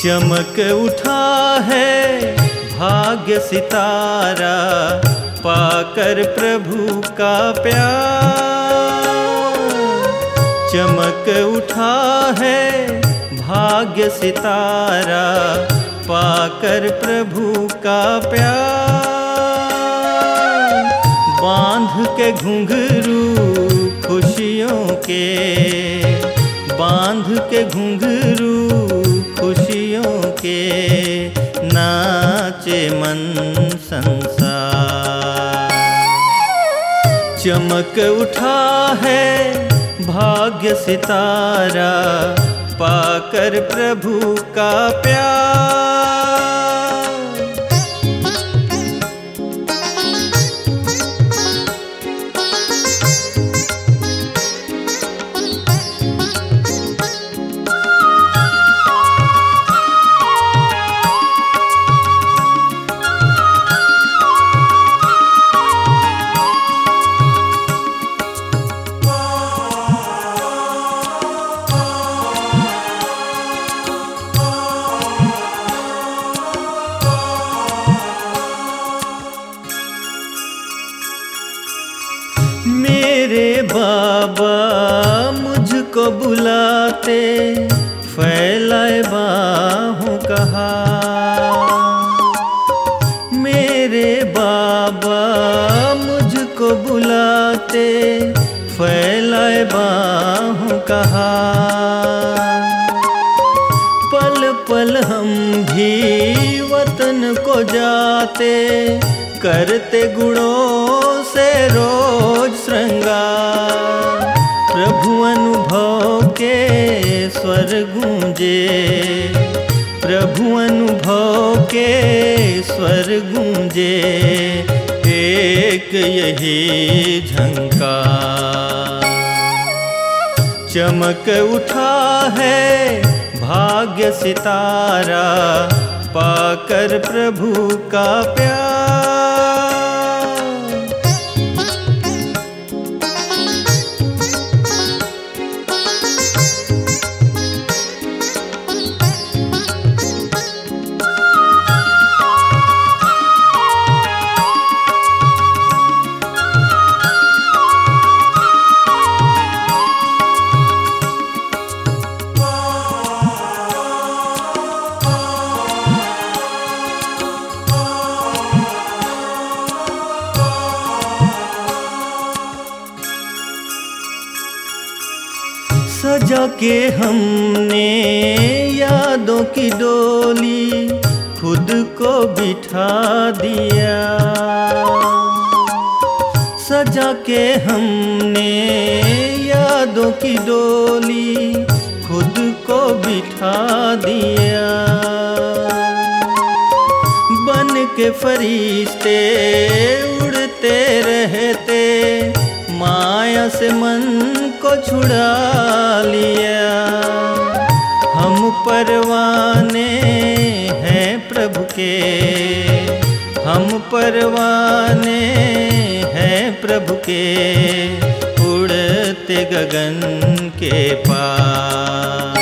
चमक उठा है भाग्य सितारा, पाकर प्रभु का प्यार। चमक उठा है भाग्य सितारा, पाकर प्रभु का प्यार। बांध के घुंघरू खुशियों के, बांध के घुंघरू खुशियों के, नाचे मन संसार। चमक उठा है भाग्य सितारा, पाकर प्रभु का प्यार। मेरे बाबा मुझको बुलाते, फैलाए बाहों का हाथ। मेरे बाबा मुझको बुलाते, फैलाए बाहों का हाथ। पल पल हम भी वतन को जाते, करते गुणों से रोज श्रृंगार। प्रभु अनुभव के स्वर गूंजे, प्रभु अनुभव के स्वर गूंजे, एक यही झंकार। चमक उठा है भाग्य सितारा, पाकर प्रभु का प्यार। सजा के हमने यादों की डोली, खुद को बिठा दिया। सजा के हमने यादों की डोली, खुद को बिठा दिया। बन के फरिश्ते उड़ते रहते, माया से मन को छुड़ा लिया। हम परवाने हैं प्रभु के, हम परवाने हैं प्रभु के, उड़ते गगन के पार।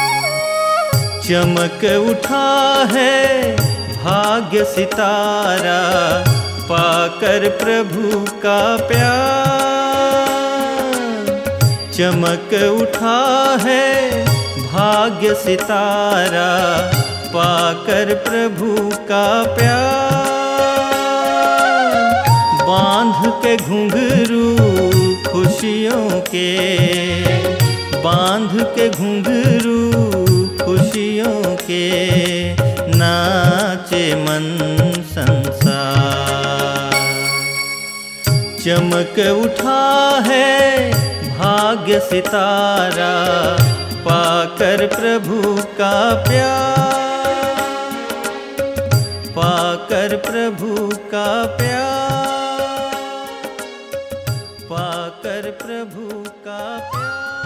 चमक उठा है भाग्य सितारा, पाकर प्रभु का प्यार। चमक उठा है भाग्य सितारा, पाकर प्रभु का प्यार। बांध के घुंघरू खुशियों के, बांध के घुंघरू खुशियों के, नाचे मन संसार। चमक उठा है भाग्य सितारा, पाकर प्रभु का प्यार। पाकर प्रभु का प्यार, पाकर प्रभु का प्यार।